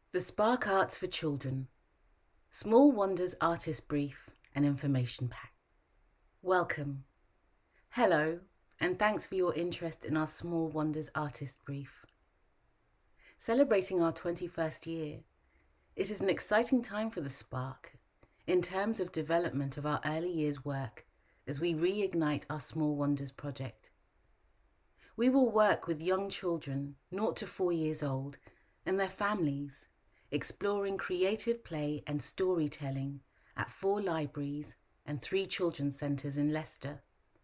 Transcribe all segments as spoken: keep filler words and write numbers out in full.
The Spark Arts for Children, Small Wonders Artist Brief and Information Pack. Welcome. Hello, and thanks for your interest in our Small Wonders Artist Brief. Celebrating our twenty-first year, it is an exciting time for the Spark in terms of development of our early years work as we reignite our Small Wonders project. We will work with young children zero to four years old and their families, exploring creative play and storytelling at four libraries and three children's centres in Leicester.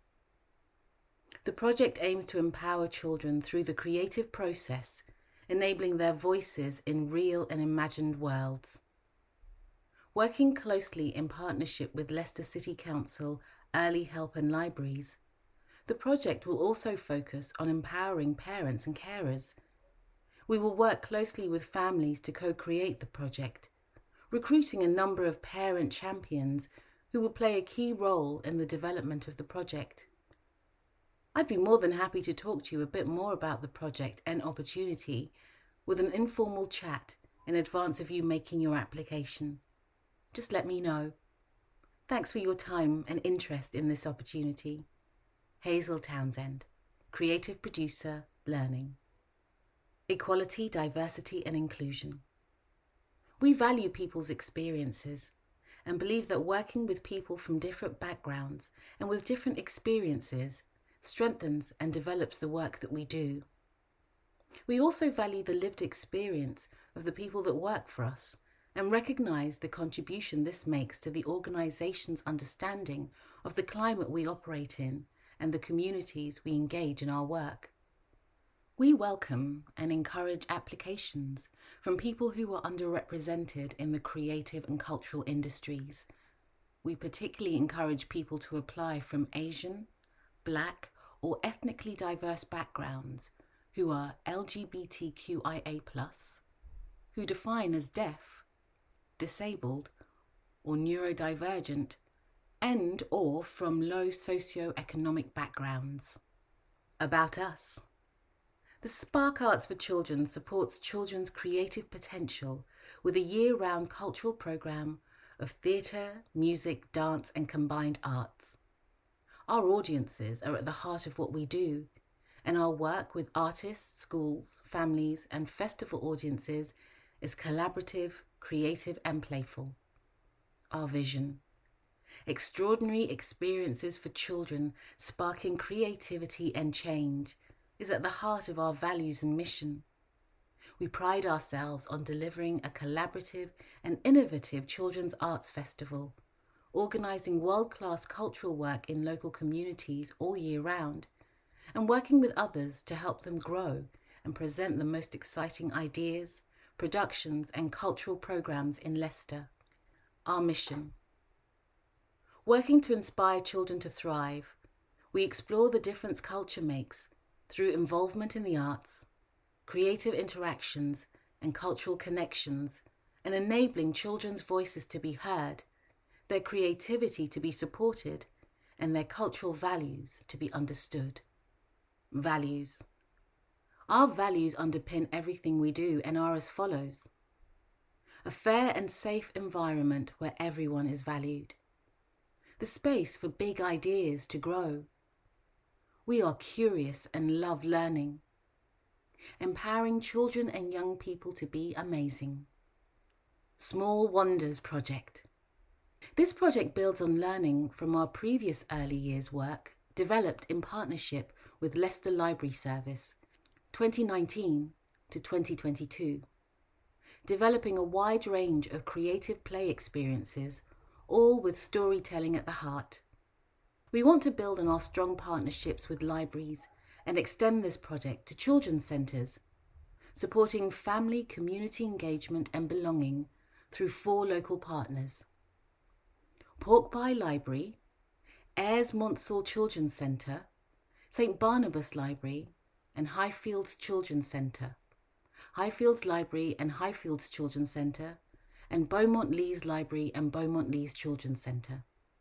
The project aims to empower children through the creative process, enabling their voices in real and imagined worlds. Working closely in partnership with Leicester City Council Early Help and Libraries, the project will also focus on empowering parents and carers. We will work closely with families to co-create the project, recruiting a number of parent champions who will play a key role in the development of the project. I'd be more than happy to talk to you a bit more about the project and opportunity with an informal chat in advance of you making your application. Just let me know. Thanks for your time and interest in this opportunity. Hazel Townsend, Creative Producer, Learning. Equality, diversity and inclusion. We value people's experiences and believe that working with people from different backgrounds and with different experiences strengthens and develops the work that we do. We also value the lived experience of the people that work for us and recognise the contribution this makes to the organisation's understanding of the climate we operate in and the communities we engage in our work. We welcome and encourage applications from people who are underrepresented in the creative and cultural industries. We particularly encourage people to apply from Asian, Black, or ethnically diverse backgrounds who are L G B T Q I A plus, who define as deaf, disabled, or neurodivergent, and or from low socio-economic backgrounds. About us. The Spark Arts for Children supports children's creative potential with a year-round cultural programme of theatre, music, dance and combined arts. Our audiences are at the heart of what we do, and our work with artists, schools, families and festival audiences is collaborative, creative and playful. Our vision. Extraordinary experiences for children sparking creativity and change is at the heart of our values and mission. We pride ourselves on delivering a collaborative and innovative children's arts festival, organising world-class cultural work in local communities all year round, and working with others to help them grow and present the most exciting ideas, productions and cultural programmes in Leicester. Our mission. Working to inspire children to thrive, we explore the difference culture makes through involvement in the arts, creative interactions and cultural connections, and enabling children's voices to be heard, their creativity to be supported, and their cultural values to be understood. Values. Our values underpin everything we do and are as follows. A fair and safe environment where everyone is valued. The space for big ideas to grow. We are curious and love learning. Empowering children and young people to be amazing. Small Wonders Project. This project builds on learning from our previous early years work developed in partnership with Leicester Library Service, twenty nineteen to twenty twenty-two, developing a wide range of creative play experiences, all with storytelling at the heart. We want to build on our strong partnerships with libraries and extend this project to children's centres, supporting family, community engagement and belonging through four local partners. Porkpie Library, Ayres Monsall Children's Centre, St Barnabas Library and Highfields Children's Centre, Highfields Library and Highfields Children's Centre, and Beaumont Leys Library and Beaumont Leys Children's Centre.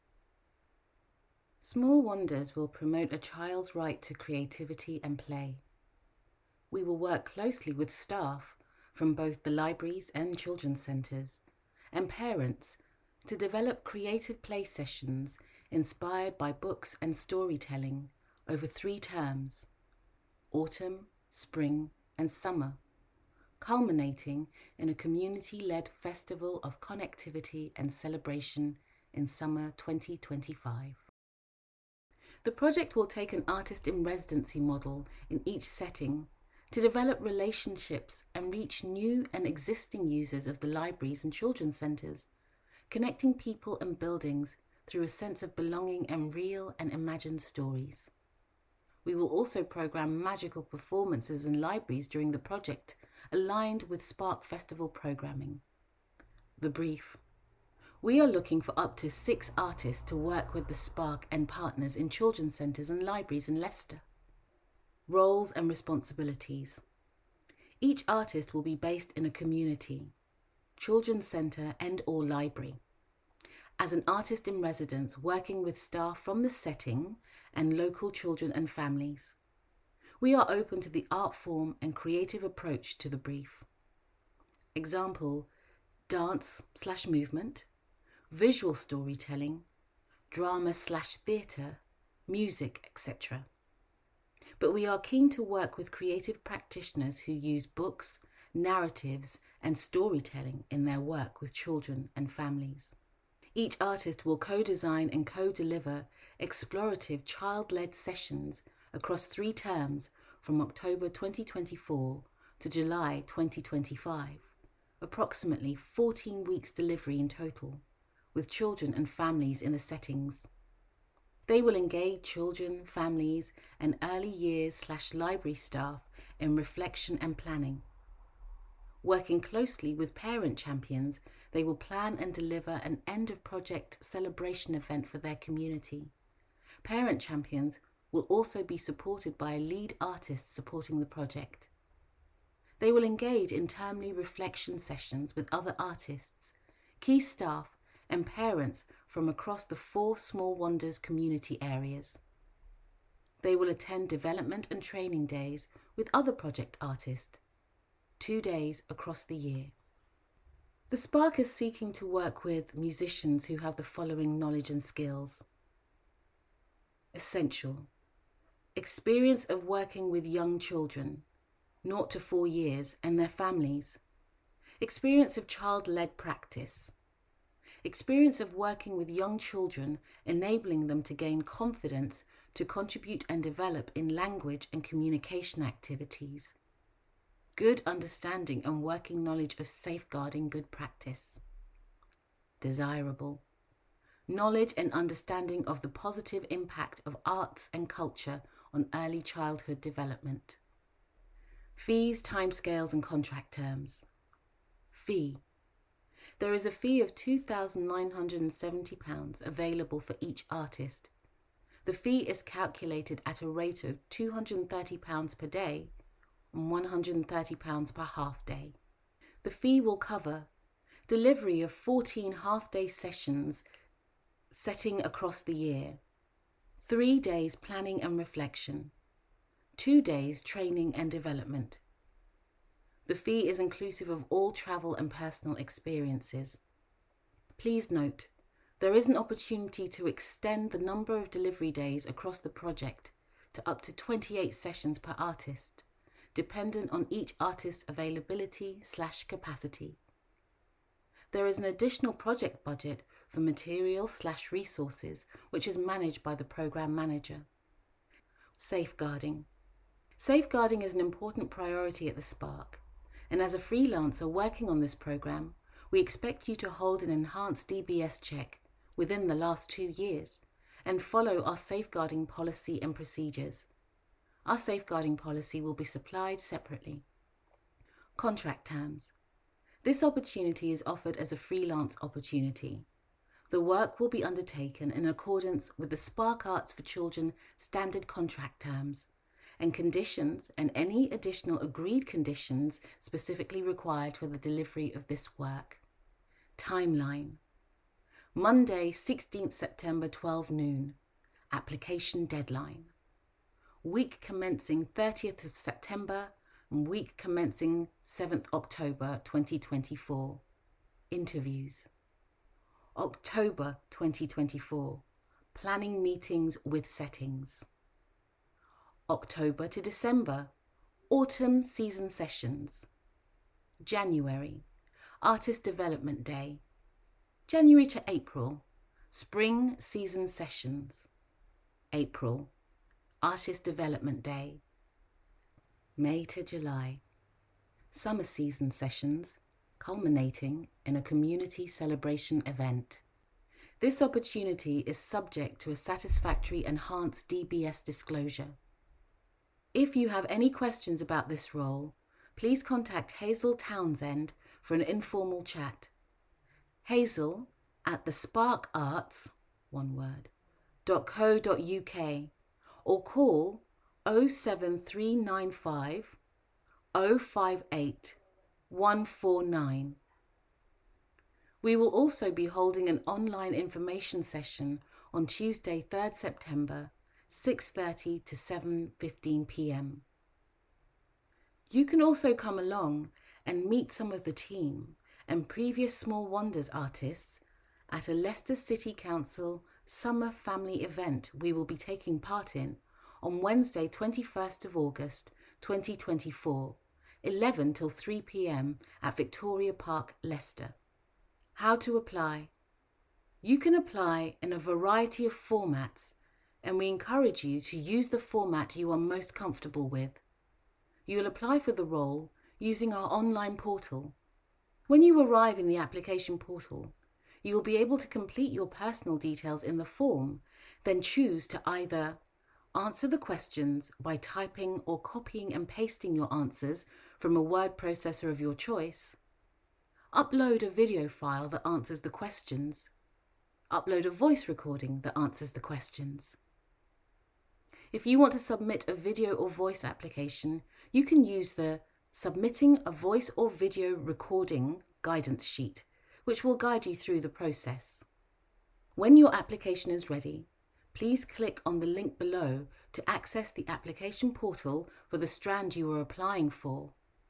Small Wonders will promote a child's right to creativity and play. We will work closely with staff from both the libraries and children's centres, and parents to develop creative play sessions inspired by books and storytelling over three terms, autumn, spring and summer, culminating in a community-led festival of connectivity and celebration in summer twenty twenty-five. The project will take an artist-in-residency model in each setting to develop relationships and reach new and existing users of the libraries and children's centres, connecting people and buildings through a sense of belonging and real and imagined stories. We will also programme magical performances in libraries during the project, aligned with Spark Festival programming. The brief. We are looking for up to six artists to work with the Spark and partners in children's centres and libraries in Leicester. Roles and responsibilities. Each artist will be based in a community, children's centre and or library, as an artist in residence working with staff from the setting and local children and families. We are open to the art form and creative approach to the brief. Example, dance slash movement, visual storytelling, drama slash theatre, music, et cetera. But we are keen to work with creative practitioners who use books, narratives, and storytelling in their work with children and families. Each artist will co-design and co-deliver explorative child-led sessions across three terms from October twenty twenty-four to July twenty twenty-five, approximately fourteen weeks delivery in total, with children and families in the settings. They will engage children, families, and early years slash library staff in reflection and planning. Working closely with parent champions, they will plan and deliver an end-of-project celebration event for their community. Parent champions will also be supported by a lead artist supporting the project. They will engage in termly reflection sessions with other artists, key staff, and parents from across the four Small Wonders community areas. They will attend development and training days with other project artists, two days across the year. The Spark is seeking to work with musicians who have the following knowledge and skills. Essential. Experience of working with young children, zero to four years, and their families. Experience of child-led practice. Experience of working with young children, enabling them to gain confidence to contribute and develop in language and communication activities. Good understanding and working knowledge of safeguarding good practice. Desirable. Knowledge and understanding of the positive impact of arts and culture on early childhood development. Fees, timescales and contract terms. Fee. There is a fee of two thousand nine hundred seventy pounds available for each artist. The fee is calculated at a rate of two hundred thirty pounds per day and one hundred thirty pounds per half day. The fee will cover delivery of fourteen half-day sessions setting across the year, three days planning and reflection, two days training and development. The fee is inclusive of all travel and personal experiences. Please note, there is an opportunity to extend the number of delivery days across the project to up to twenty-eight sessions per artist, dependent on each artist's availability slash capacity. There is an additional project budget for materials slash resources, which is managed by the programme manager. Safeguarding. Safeguarding is an important priority at the Spark, and as a freelancer working on this programme, we expect you to hold an enhanced D B S check within the last two years and follow our safeguarding policy and procedures. Our safeguarding policy will be supplied separately. Contract terms. This opportunity is offered as a freelance opportunity. The work will be undertaken in accordance with the Spark Arts for Children standard contract terms and conditions and any additional agreed conditions specifically required for the delivery of this work. Timeline. Monday, sixteenth September, twelve noon. Application deadline. Week commencing thirtieth of September, and week commencing seventh October twenty twenty-four. Interviews. October twenty twenty-four. Planning meetings with settings. October to December. Autumn season sessions. January. Artist Development Day. January to April. Spring season sessions. April. Artist Development Day. May to July. Summer season sessions, culminating in a community celebration event. This opportunity is subject to a satisfactory enhanced D B S disclosure. If you have any questions about this role, please contact Hazel Townsend for an informal chat. Hazel at the Spark Arts, one word, dot co dot uk, or call oh seven three nine five, oh five eight, one four nine. We will also be holding an online information session on Tuesday, third September, six thirty to seven fifteen p m. You can also come along and meet some of the team and previous Small Wonders artists at a Leicester City Council summer family event we will be taking part in on Wednesday, twenty-first of August, twenty twenty-four, eleven till three p m at Victoria Park, Leicester. How to apply? You can apply in a variety of formats, and we encourage you to use the format you are most comfortable with. You'll apply for the role using our online portal. When you arrive in the application portal, you will be able to complete your personal details in the form, then choose to either answer the questions by typing or copying and pasting your answers from a word processor of your choice, upload a video file that answers the questions, upload a voice recording that answers the questions. If you want to submit a video or voice application, you can use the Submitting a Voice or Video Recording guidance sheet, which will guide you through the process. When your application is ready, please click on the link below to access the application portal for the strand you are applying for.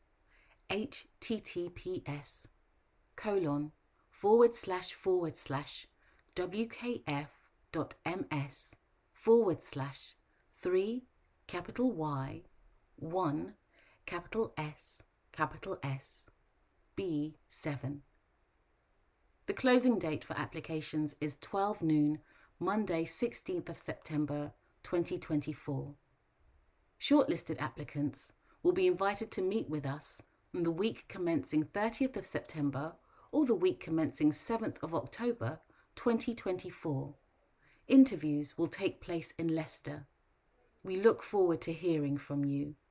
https colon forward slash forward slash wkf.ms forward slash three capital Y one capital S capital S B seven. The closing date for applications is twelve noon, Monday, sixteenth of September, twenty twenty-four. Shortlisted applicants will be invited to meet with us on the week commencing thirtieth of September or the week commencing seventh of October, twenty twenty-four. Interviews will take place in Leicester. We look forward to hearing from you.